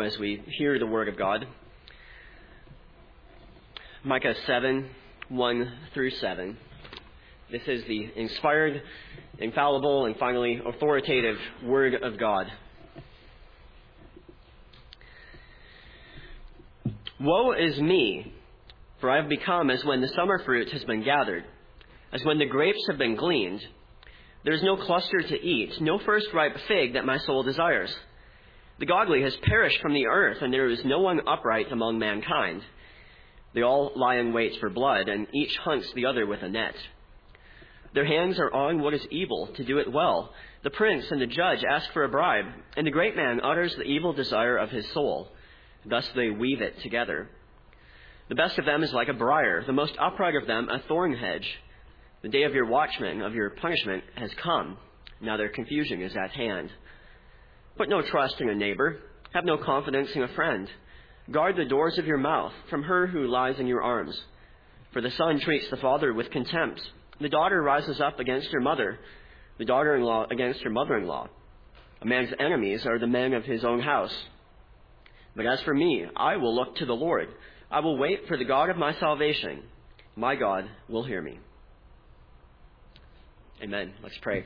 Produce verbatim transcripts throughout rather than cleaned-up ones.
as we hear the Word of God. Micah seven, one through seven. This is the inspired, infallible, and finally authoritative Word of God. Woe is me, for I have become as when the summer fruit has been gathered, as when the grapes have been gleaned. There is no cluster to eat, no first ripe fig that my soul desires. The godly has perished from the earth, and there is no one upright among mankind. They all lie in wait for blood, and each hunts the other with a net. Their hands are on what is evil, to do it well. The prince and the judge ask for a bribe, and the great man utters the evil desire of his soul. Thus they weave it together. The best of them is like a briar, the most upright of them a thorn hedge. The day of your watchman, of your punishment, has come. Now their confusion is at hand. Put no trust in a neighbor. Have no confidence in a friend. Guard the doors of your mouth from her who lies in your arms. For the son treats the father with contempt. The daughter rises up against her mother, the daughter-in-law against her mother-in-law. A man's enemies are the men of his own house. But as for me, I will look to the Lord. I will wait for the God of my salvation. My God will hear me. Amen. Let's pray.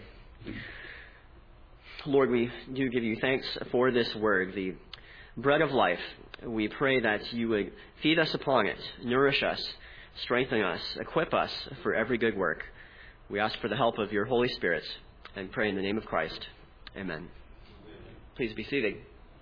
Lord, we do give you thanks for this word, the bread of life. We pray that you would feed us upon it, nourish us, strengthen us, equip us for every good work. We ask for the help of your Holy Spirit and pray in the name of Christ. Amen. Please be seated.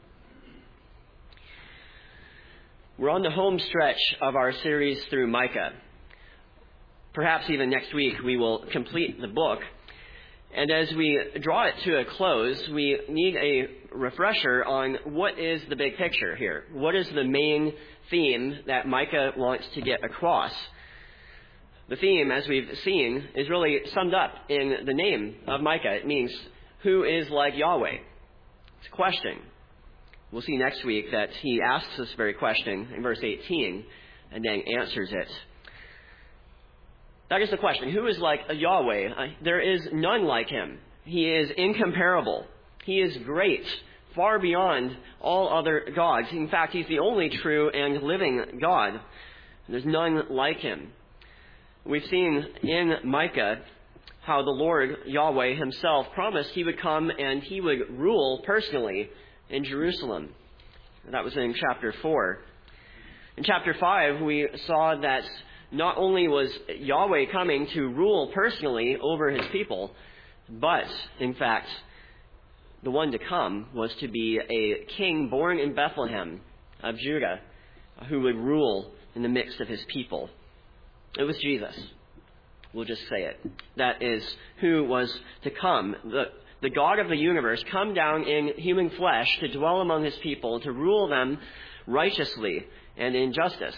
We're on the home stretch of our series through Micah. Perhaps even next week we will complete the book. And as we draw it to a close, we need a refresher on what is the big picture here. What is the main theme that Micah wants to get across? The theme, as we've seen, is really summed up in the name of Micah. It means, who is like Yahweh? It's a question. We'll see next week that he asks this very question in verse eighteen and then answers it. That is the question. Who is like Yahweh? Uh, there is none like him. He is incomparable. He is great, far beyond all other gods. In fact, he's the only true and living God. There's none like him. We've seen in Micah how the Lord, Yahweh himself, promised he would come and he would rule personally in Jerusalem. That was in chapter four. In chapter five, we saw that not only was Yahweh coming to rule personally over his people, but, in fact, the one to come was to be a king born in Bethlehem of Judah who would rule in the midst of his people. It was Jesus. We'll just say it. That is who was to come. The, the God of the universe come down in human flesh to dwell among his people, to rule them righteously and in justice.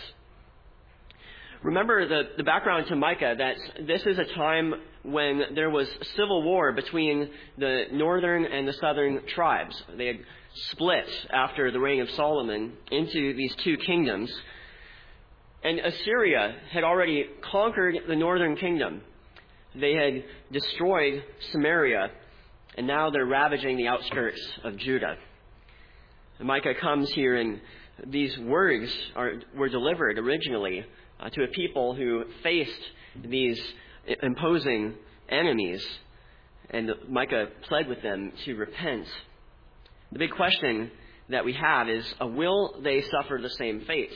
Remember the, the background to Micah, that this is a time when there was civil war between the northern and the southern tribes. They had split after the reign of Solomon into these two kingdoms. And Assyria had already conquered the northern kingdom. They had destroyed Samaria, and now they're ravaging the outskirts of Judah. And Micah comes here, and these words are, were delivered originally Uh, to a people who faced these imposing enemies, and Micah pled with them to repent. The big question that we have is, uh, will they suffer the same fate?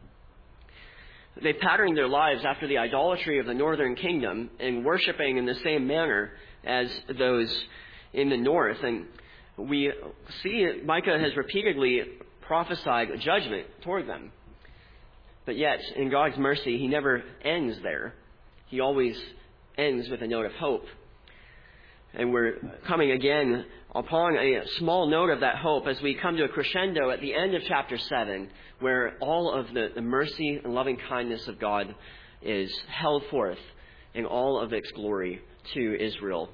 They patterned their lives after the idolatry of the northern kingdom and worshiping in the same manner as those in the north. And we see Micah has repeatedly prophesied judgment toward them. But yet, in God's mercy, he never ends there. He always ends with a note of hope. And we're coming again upon a small note of that hope as we come to a crescendo at the end of chapter seven, where all of the, the mercy and loving kindness of God is held forth in all of its glory to Israel.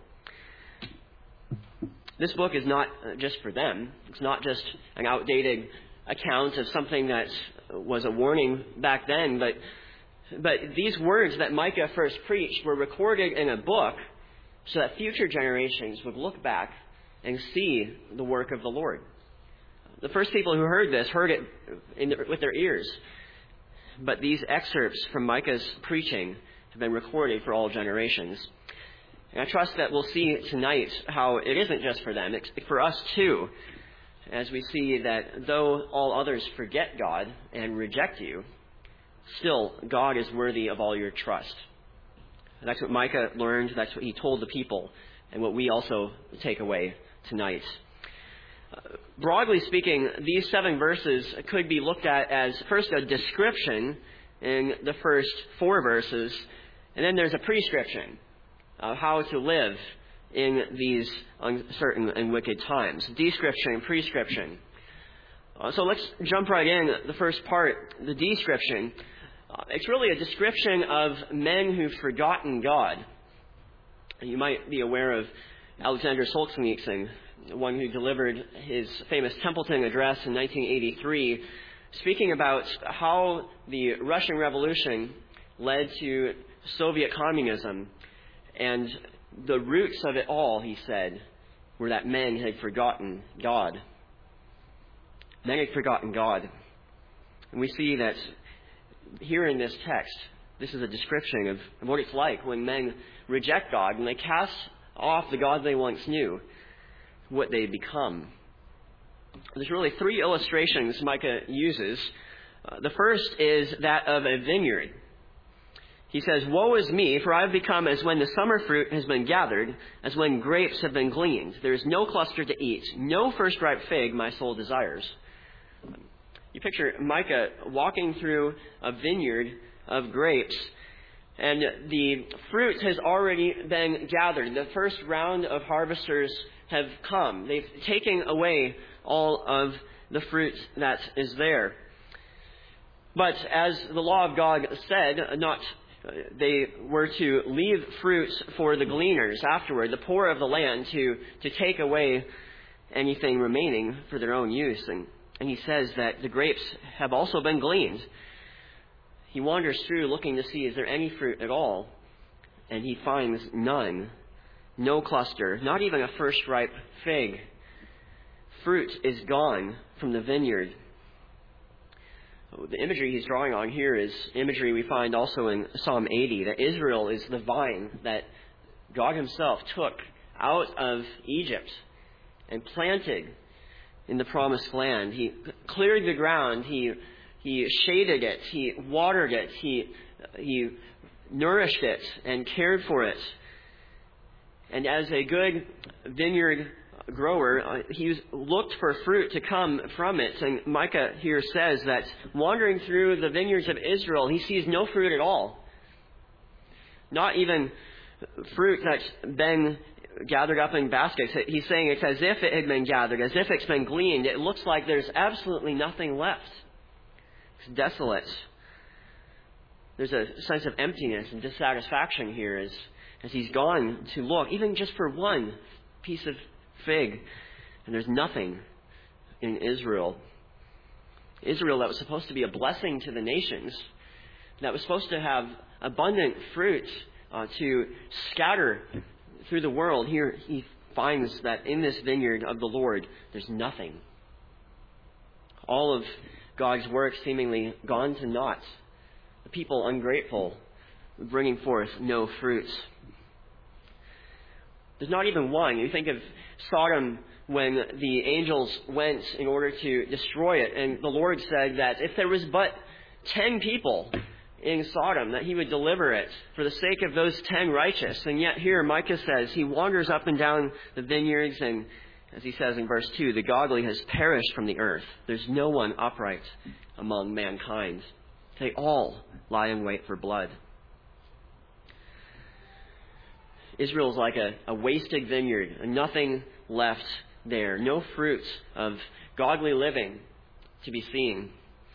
This book is not just for them. It's not just an outdated account of something that was a warning back then, but but these words that Micah first preached were recorded in a book so that future generations would look back and see the work of the Lord. The first people who heard this heard it in their, with their ears. But these excerpts from Micah's preaching have been recorded for all generations. And I trust that we'll see tonight how it isn't just for them, it's for us too, as we see that though all others forget God and reject you, still God is worthy of all your trust. And that's what Micah learned, that's what he told the people, and what we also take away tonight. Uh, broadly speaking, these seven verses could be looked at as first a description in the first four verses, and then there's a prescription of how to live in these uncertain and wicked times. Description and prescription. Uh, so let's jump right in. The first part, the description. Uh, it's really a description of men who've forgotten God. You might be aware of Alexander Solzhenitsyn, the one who delivered his famous Templeton Address in nineteen eighty-three, speaking about how the Russian Revolution led to Soviet communism. And the roots of it all, he said, were that men had forgotten God. Men had forgotten God. And we see that here in this text, this is a description of what it's like when men reject God and they cast off the God they once knew, what they become. There's really three illustrations Micah uses. Uh, the first is that of a vineyard. He says, "Woe is me, for I have become as when the summer fruit has been gathered, as when grapes have been gleaned. There is no cluster to eat, no first ripe fig my soul desires." You picture Micah walking through a vineyard of grapes, and the fruit has already been gathered. The first round of harvesters have come. They've taken away all of the fruit that is there. But as the law of God said, not they were to leave fruits for the gleaners afterward, the poor of the land, to, to take away anything remaining for their own use. And, and he says that the grapes have also been gleaned. He wanders through looking to see, is there any fruit at all? And he finds none. No cluster, not even a first ripe fig. Fruit is gone from the vineyard. The imagery he's drawing on here is imagery we find also in Psalm eighty, that Israel is the vine that God himself took out of Egypt and planted in the promised land. He cleared the ground, he he shaded it, he watered it, he he nourished it and cared for it. And as a good vineyard grower, uh, he looked for fruit to come from it. And Micah here says that wandering through the vineyards of Israel, he sees no fruit at all. Not even fruit that's been gathered up in baskets. He's saying it's as if it had been gathered, as if it's been gleaned. It looks like there's absolutely nothing left. It's desolate. There's a sense of emptiness and dissatisfaction here as, as he's gone to look, even just for one piece of fig, and there's nothing in Israel. Israel that was supposed to be a blessing to the nations, that was supposed to have abundant fruit uh, to scatter through the world. Here he finds that in this vineyard of the Lord, there's nothing. All of God's work seemingly gone to naught. The people ungrateful, bringing forth no fruits. There's not even one. You think of Sodom when the angels went in order to destroy it, and the Lord said that if there was but ten people in Sodom, that he would deliver it for the sake of those ten righteous. And yet here Micah says he wanders up and down the vineyards, and as he says in verse two, the godly has perished from the earth. There's no one upright among mankind. They all lie in wait for blood. Israel's like a, a wasted vineyard, and nothing left there. No fruit of godly living to be seen.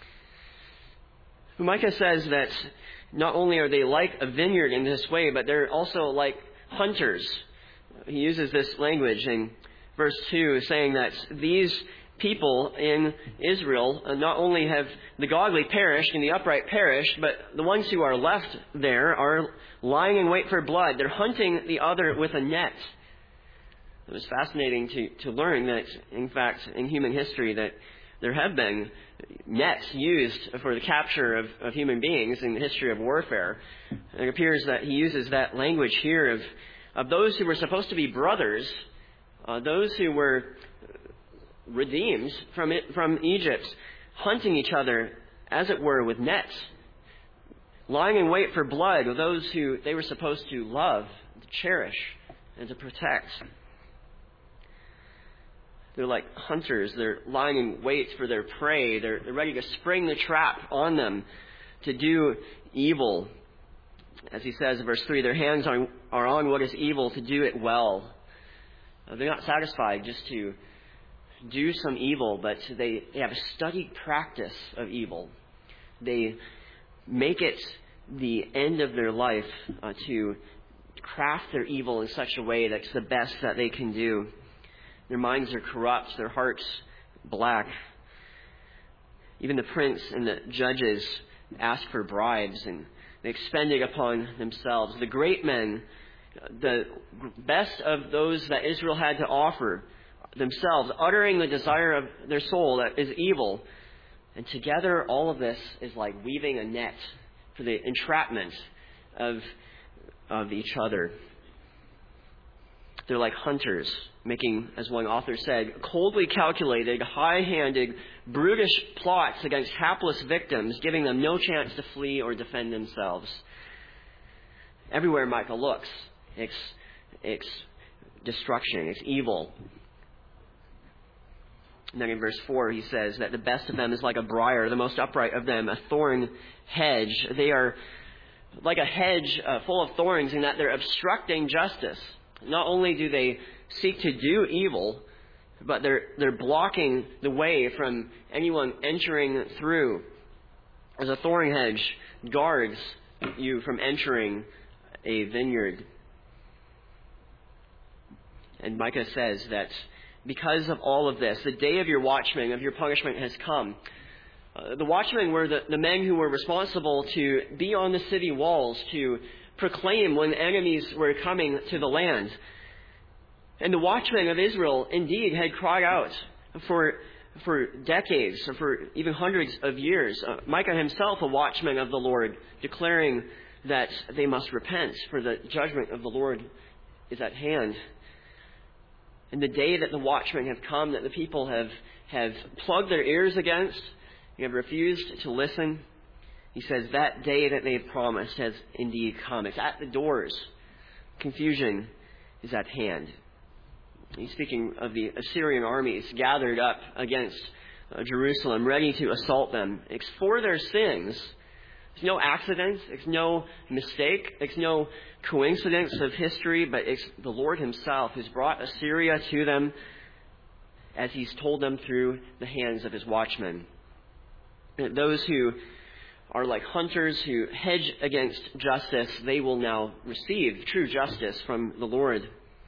Micah says that not only are they like a vineyard in this way, but they're also like hunters. He uses this language in verse two, saying that these people in Israel, not only have the godly perished and the upright perished, but the ones who are left there are lying in wait for blood. They're hunting the other with a net. It was fascinating to, to learn that, in fact, in human history, that there have been nets used for the capture of, of human beings in the history of warfare. And it appears that he uses that language here of, of those who were supposed to be brothers, uh, those who were redeemed from it, from Egypt, hunting each other, as it were, with nets, lying in wait for blood of those who they were supposed to love, to cherish, and to protect. They're like hunters. They're lying in wait for their prey. They're, they're ready to spring the trap on them to do evil. As he says in verse three, their hands are, are on what is evil to do it well. Uh, they're not satisfied just to do some evil, but they, they have a studied practice of evil. They make it the end of their life uh, to craft their evil in such a way that's the best that they can do. Their minds are corrupt, their hearts black. Even the prince and the judges ask for bribes, and they expend it upon themselves. The great men, the best of those that Israel had to offer, themselves, uttering the desire of their soul that is evil. And together, all of this is like weaving a net for the entrapment of, of each other. They're like hunters, making, as one author said, coldly calculated, high-handed, brutish plots against hapless victims, giving them no chance to flee or defend themselves. Everywhere Micah looks, it's, it's destruction, it's evil. And then in verse four, he says that the best of them is like a briar, the most upright of them, a thorn hedge. They are like a hedge uh, full of thorns in that they're obstructing justice. Not only do they seek to do evil, but they're they're blocking the way from anyone entering through. As a thorn hedge guards you from entering a vineyard. And Micah says that because of all of this, the day of your watchman, of your punishment has come. Uh, the watchmen were the, the men who were responsible to be on the city walls, to proclaim when enemies were coming to the land. And the watchmen of Israel indeed had cried out for for decades, for even hundreds of years. Uh, Micah himself, a watchman of the Lord, declaring that they must repent, for the judgment of the Lord is at hand. And the day that the watchmen have come, that the people have, have plugged their ears against, they have refused to listen, he says that day that they have promised has indeed come. It's at the doors. Confusion is at hand. He's speaking of the Assyrian armies gathered up against uh, Jerusalem, ready to assault them. It's for their sins. It's no accident. It's no mistake. It's no coincidence of history, but it's the Lord himself who's brought Assyria to them as he's told them through the hands of his watchmen. And those who are like hunters who hedge against justice, they will now receive true justice from the Lord.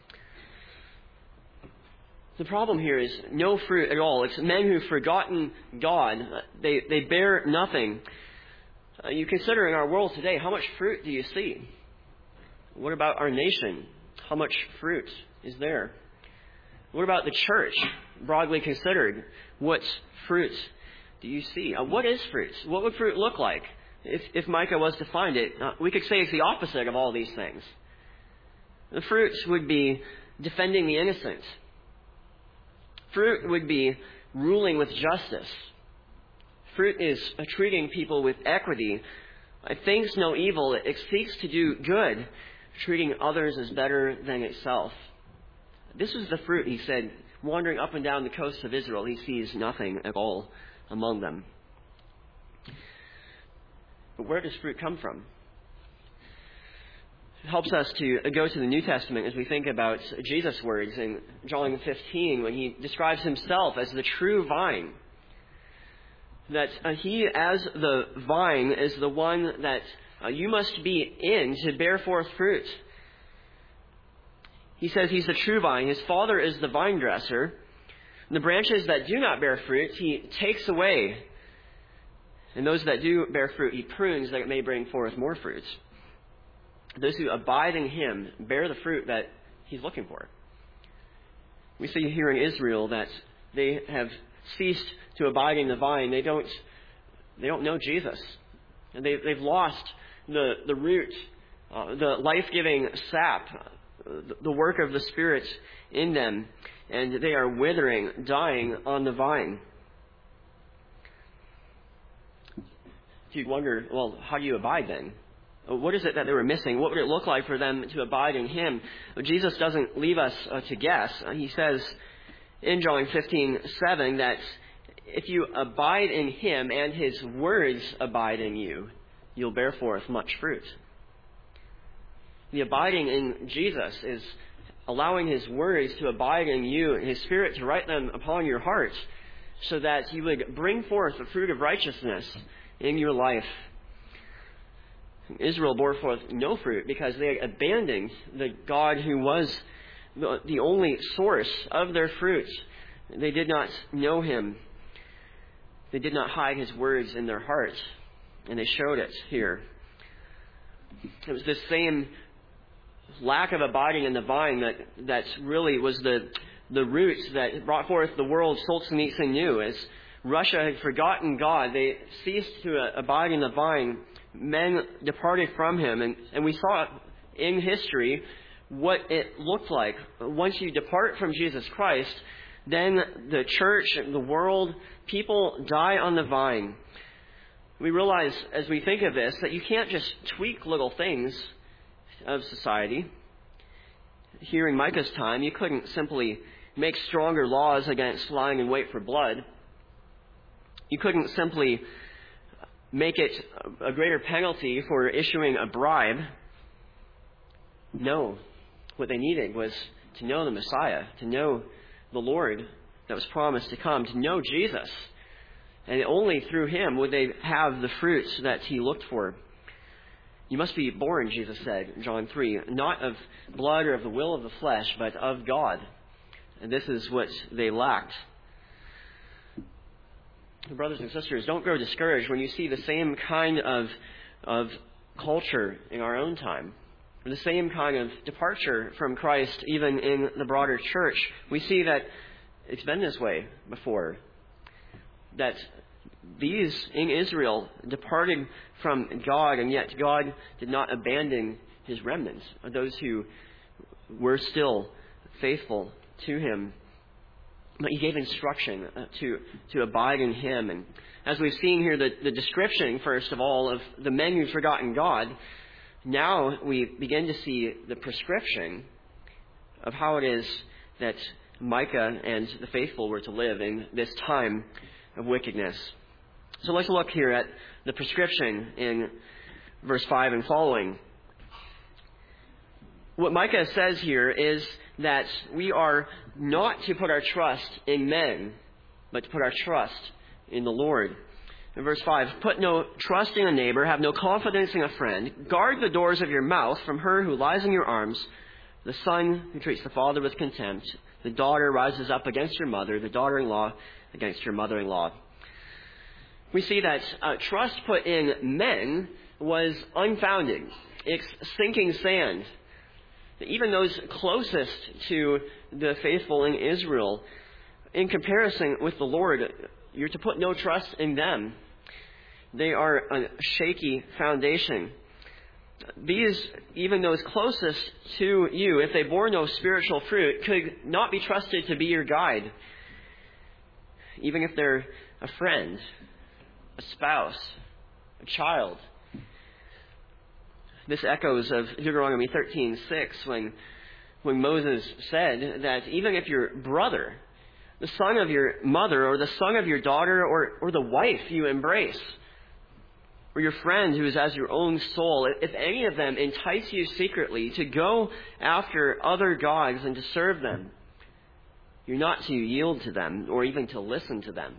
The problem here is no fruit at all. It's men who've forgotten God. They, they bear nothing. Uh, you consider in our world today, how much fruit do you see? What about our nation? How much fruit is there? What about the church, broadly considered? What fruit do you see? Uh, what is fruit? What would fruit look like? If, if Micah was to find it, uh, we could say it's the opposite of all these things. The fruits would be defending the innocent. Fruit would be ruling with justice. Fruit is treating people with equity. It thinks no evil. It seeks to do good, treating others as better than itself. This is the fruit, he said, wandering up and down the coasts of Israel. He sees nothing at all among them. But where does fruit come from? It helps us to go to the New Testament as we think about Jesus' words in John fifteen when he describes himself as the true vine. That uh, he, as the vine, is the one that uh, you must be in to bear forth fruit. He says he's the true vine. His Father is the vine dresser. And the branches that do not bear fruit, he takes away. And those that do bear fruit, he prunes that it may bring forth more fruit. Those who abide in him bear the fruit that he's looking for. We see here in Israel that they have ceased to abide in the vine, they don't they don't know Jesus. And they they've lost the the root, uh, the life-giving sap, uh, the work of the Spirit in them, and they are withering, dying on the vine. If you wonder, well, how do you abide then? What is it that they were missing? What would it look like for them to abide in Him? Well, Jesus doesn't leave us uh, to guess. Uh, he says in John fifteen seven that if you abide in Him and His words abide in you, you'll bear forth much fruit. The abiding in Jesus is allowing His words to abide in you and His Spirit to write them upon your heart so that you would bring forth the fruit of righteousness in your life. Israel bore forth no fruit because they abandoned the God who was the only source of their fruit. They did not know Him. They did not hide His words in their hearts, and they showed it here. It was this same lack of abiding in the vine that, that really was the, the root that brought forth the world Solzhenitsyn knew. As Russia had forgotten God, they ceased to uh, abide in the vine. Men departed from Him, and, and we saw in history what it looked like. Once you depart from Jesus Christ, then the church, the world, people die on the vine. We realize as we think of this that you can't just tweak little things of society. Here in Micah's time, you couldn't simply make stronger laws against lying in wait for blood. You couldn't simply make it a greater penalty for issuing a bribe. No. What they needed was to know the Messiah, to know the Lord that was promised to come, to know Jesus. And only through Him would they have the fruits that He looked for. You must be born, Jesus said in John three, not of blood or of the will of the flesh, but of God. And this is what they lacked. Brothers and sisters, don't grow discouraged when you see the same kind of, of culture in our own time. The same kind of departure from Christ even in the broader church. We see that it's been this way before. That these in Israel departed from God, and yet God did not abandon His remnants, those who were still faithful to Him. But He gave instruction to, to abide in Him. And as we've seen here, the, the description, first of all, of the men who've forgotten God, now we begin to see the prescription of how it is that Micah and the faithful were to live in this time of wickedness. So let's look here at the prescription in verse five and following. What Micah says here is that we are not to put our trust in men, but to put our trust in the Lord. In verse five, put no trust in a neighbor, have no confidence in a friend. Guard the doors of your mouth from her who lies in your arms, the son who treats the father with contempt. The daughter rises up against her mother, the daughter-in-law against her mother-in-law. We see that uh, trust put in men was unfounded. It's sinking sand. Even those closest to the faithful in Israel, in comparison with the Lord, you're to put no trust in them. They are a shaky foundation. These, even those closest to you, if they bore no spiritual fruit, could not be trusted to be your guide. Even if they're a friend, a spouse, a child. This echoes of Deuteronomy thirteen six when, when Moses said that even if your brother, the son of your mother, or the son of your daughter, or, or the wife you embrace, or your friend who is as your own soul, if any of them entice you secretly to go after other gods and to serve them, you're not to yield to them or even to listen to them.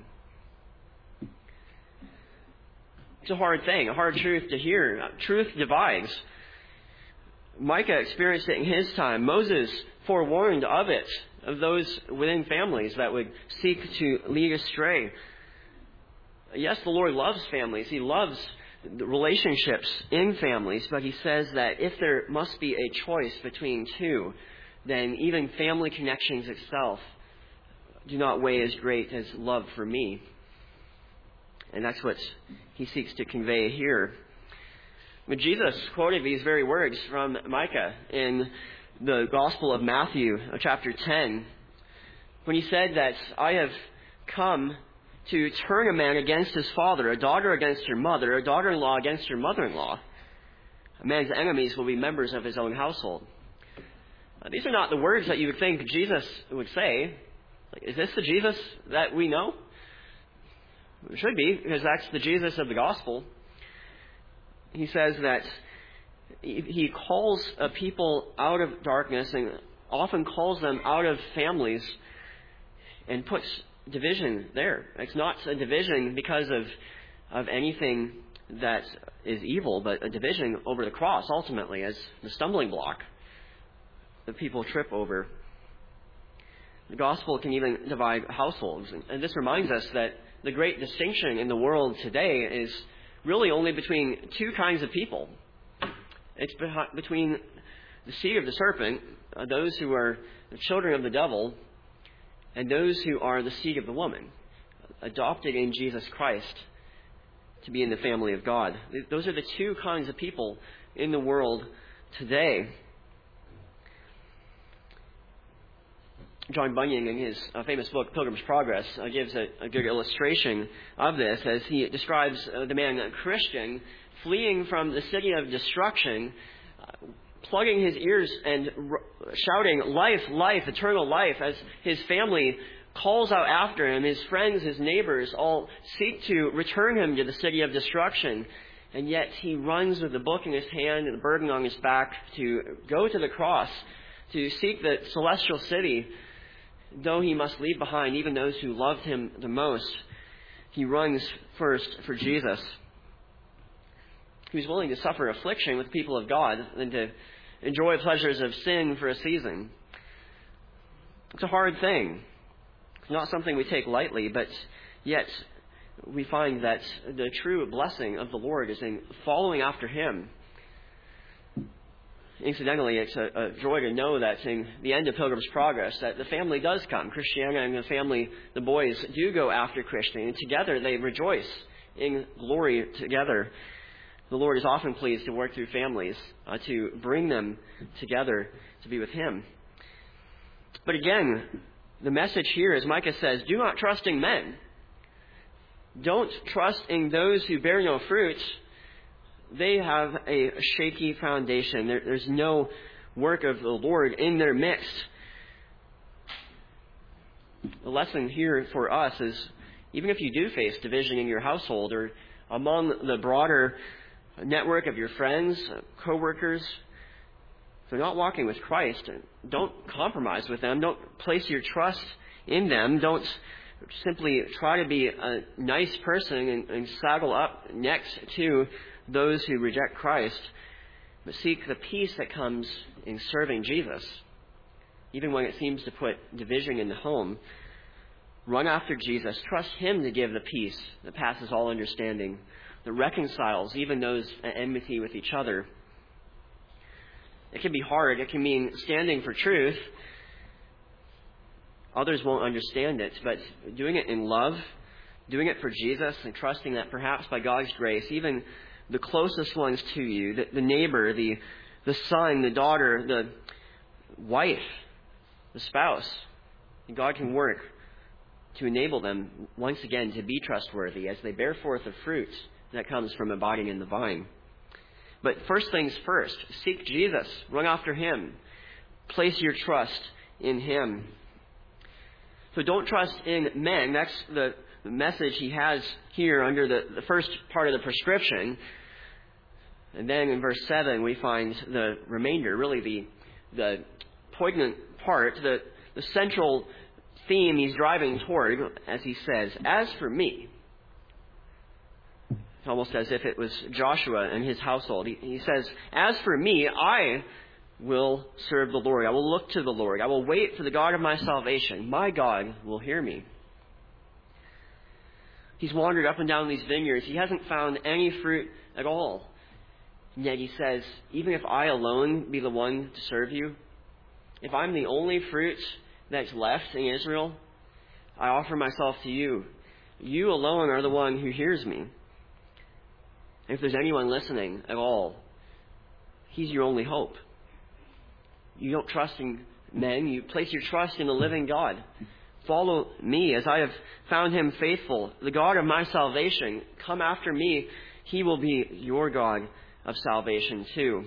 It's a hard thing, a hard truth to hear. Truth divides. Micah experienced it in his time. Moses forewarned of it, of those within families that would seek to lead astray. Yes, the Lord loves families. He loves the relationships in families, but He says that if there must be a choice between two, then even family connections itself do not weigh as great as love for me. And that's what he seeks to convey here. When Jesus quoted these very words from Micah in the Gospel of Matthew, chapter ten, when he said that I have come to turn a man against his father, a daughter against her mother, a daughter-in-law against her mother-in-law. A man's enemies will be members of his own household. Uh, these are not the words that you would think Jesus would say. Like, is this the Jesus that we know? It should be, because that's the Jesus of the gospel. He says that he calls a people out of darkness and often calls them out of families and puts division there. It's not a division because of, of anything that is evil, but a division over the cross ultimately as the stumbling block that people trip over. The gospel can even divide households. And this reminds us that the great distinction in the world today is really only between two kinds of people. It's between the seed of the serpent, uh, those who are the children of the devil, and those who are the seed of the woman, adopted in Jesus Christ to be in the family of God. Those are the two kinds of people in the world today. John Bunyan, in his uh, famous book, Pilgrim's Progress, uh, gives a, a good illustration of this as he describes uh, the man, a Christian, fleeing from the city of destruction, uh, plugging his ears and r- shouting, life, life, eternal life, as his family calls out after him. His friends, his neighbors all seek to return him to the city of destruction. And yet he runs with the book in his hand and the burden on his back to go to the cross, to seek the celestial city. Though he must leave behind even those who loved him the most, he runs first for Jesus. He was willing to suffer affliction with the people of God than to enjoy pleasures of sin for a season. It's a hard thing. It's not something we take lightly, but yet we find that the true blessing of the Lord is in following after him. Incidentally, it's a, a joy to know that in the end of Pilgrim's Progress, that the family does come. Christiana and the family, the boys, do go after Christian, and together they rejoice in glory together. The Lord is often pleased to work through families, uh, to bring them together to be with him. But again, the message here, as Micah says, do not trust in men. Don't trust in those who bear no fruit. They have a shaky foundation. There, there's no work of the Lord in their midst. The lesson here for us is, even if you do face division in your household or among the broader network of your friends, co-workers, if they're not walking with Christ, don't compromise with them. Don't place your trust in them. Don't simply try to be a nice person and, and saddle up next to those who reject Christ, but seek the peace that comes in serving Jesus. Even when it seems to put division in the home, run after Jesus. Trust him to give the peace that passes all understanding, that reconciles even those at enmity with each other. It can be hard. It can mean standing for truth. Others won't understand it, but doing it in love, doing it for Jesus, and trusting that perhaps by God's grace, even the closest ones to you, the, the neighbor, the, the son, the daughter, the wife, the spouse, God can work to enable them once again to be trustworthy as they bear forth the fruit that comes from abiding in the vine. But first things first, seek Jesus, run after him, place your trust in him. So don't trust in men. That's the The message he has here under the, the first part of the prescription. And then in verse seven, we find the remainder, really the the poignant part, the, the central theme he's driving toward, as he says, as for me. It's almost as if it was Joshua and his household. He, he says, as for me, I will serve the Lord. I will look to the Lord. I will wait for the God of my salvation. My God will hear me. He's wandered up and down these vineyards. He hasn't found any fruit at all. And yet he says, even if I alone be the one to serve you, if I'm the only fruit that's left in Israel, I offer myself to you. You alone are the one who hears me. And if there's anyone listening at all, He's your only hope. You don't trust in men. You place your trust in the living God. Follow me as I have found Him faithful, the God of my salvation. Come after me. He will be your God of salvation too.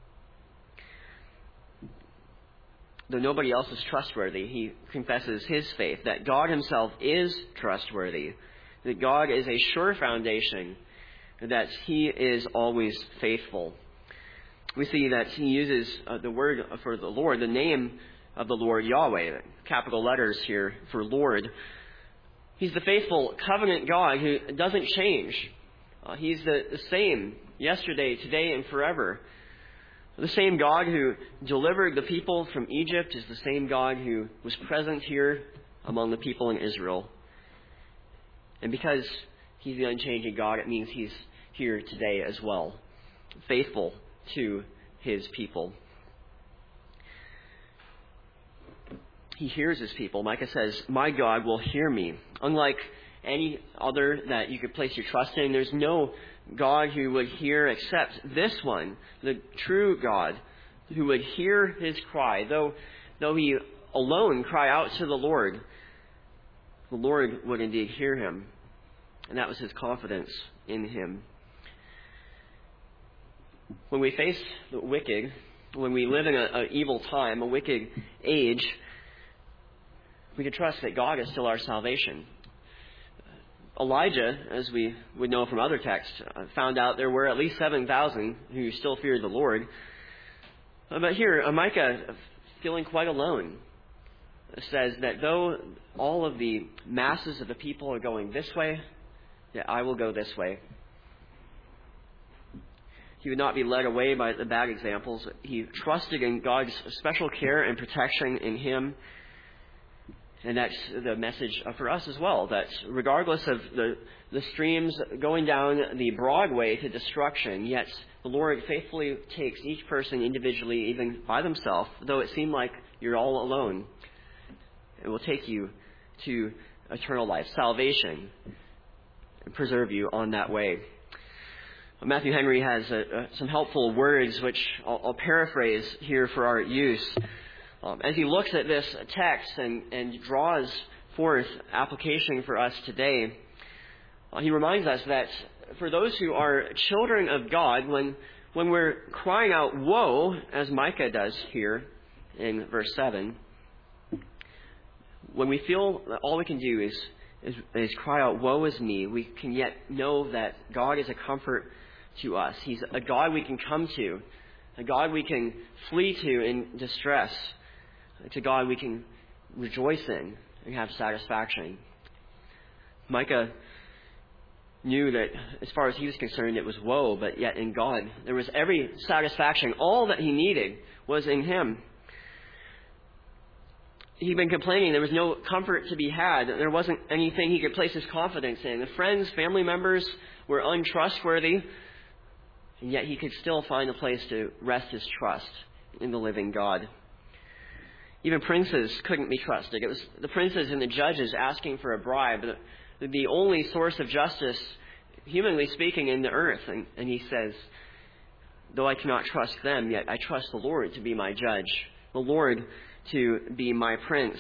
Though nobody else is trustworthy, he confesses his faith, that God Himself is trustworthy, that God is a sure foundation, that He is always faithful. We see that he uses uh, the word for the Lord, the name of the Lord, Yahweh, capital letters here for Lord. He's the faithful covenant God who doesn't change. Uh, he's the, the same yesterday, today, and forever. The same God who delivered the people from Egypt is the same God who was present here among the people in Israel. And because He's the unchanging God, it means He's here today as well, faithful to His people. He hears His people. Micah says, my God will hear me. Unlike any other that you could place your trust in, there's no God who would hear except this one, the true God, who would hear his cry. Though, though he alone cry out to the Lord, the Lord would indeed hear him. And that was his confidence in Him. When we face the wicked, when we live in an evil time, a wicked age, we can trust that God is still our salvation. Elijah, as we would know from other texts, found out there were at least seven thousand who still feared the Lord. But here, Micah, feeling quite alone, says that though all of the masses of the people are going this way, that I will go this way. He would not be led away by the bad examples. He trusted in God's special care and protection in him. And that's the message for us as well, that regardless of the, the streams going down the broad way to destruction, yet the Lord faithfully takes each person individually, even by themselves, though it seemed like you're all alone. It will take you to eternal life, salvation, and preserve you on that way. Matthew Henry has uh, uh, some helpful words which I'll, I'll paraphrase here for our use. Um, as he looks at this text and, and draws forth application for us today, uh, he reminds us that for those who are children of God, when when we're crying out, woe, as Micah does here in verse seven, when we feel that all we can do is, is, is cry out, woe is me, we can yet know that God is a comfort to us. He's a God we can come to, a God we can flee to in distress. It's a God we can rejoice in and have satisfaction. Micah knew that as far as he was concerned, it was woe, but yet in God, there was every satisfaction. All that he needed was in Him. He'd been complaining there was no comfort to be had. There wasn't anything he could place his confidence in. The friends, family members were untrustworthy, and yet he could still find a place to rest his trust in the living God. Even princes couldn't be trusted. It was the princes and the judges asking for a bribe, the, the only source of justice, humanly speaking, in the earth. And, and he says, though I cannot trust them, yet I trust the Lord to be my judge, the Lord to be my prince.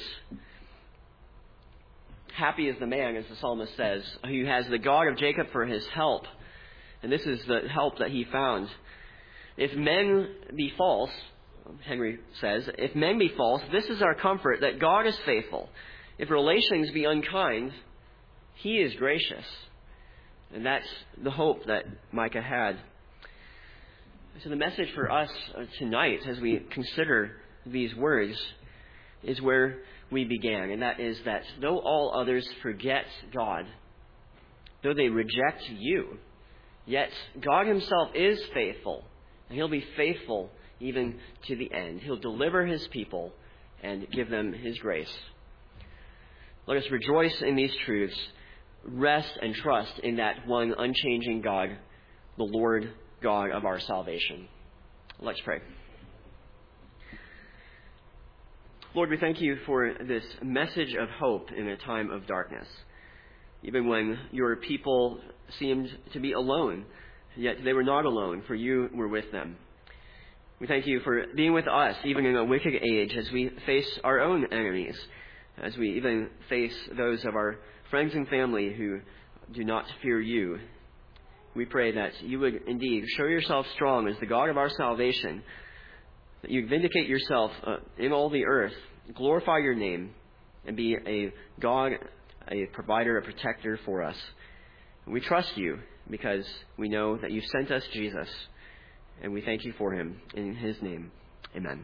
Happy is the man, as the psalmist says, who has the God of Jacob for his help. And this is the help that he found. If men be false, Henry says, if men be false, this is our comfort, that God is faithful. If relations be unkind, He is gracious. And that's the hope that Micah had. So the message for us tonight, as we consider these words, is where we began. And that is that though all others forget God, though they reject you, yet God Himself is faithful. And He'll be faithful even to the end. He'll deliver His people and give them His grace. Let us rejoice in these truths, rest and trust in that one unchanging God, the Lord God of our salvation. Let's pray. Lord, we thank you for this message of hope in a time of darkness. Even when your people seemed to be alone, yet they were not alone, for you were with them. We thank you for being with us, even in a wicked age, as we face our own enemies, as we even face those of our friends and family who do not fear you. We pray that you would indeed show yourself strong as the God of our salvation, that you vindicate yourself uh, in all the earth, glorify your name, and be a God, a provider, a protector for us. We trust you because we know that you sent us Jesus, and we thank you for him. In his name, amen.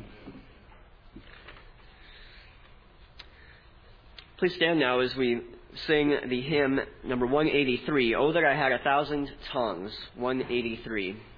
Please stand now as we sing the hymn number one eighty-three, Oh That I Had a Thousand Tongues, one eighty-three.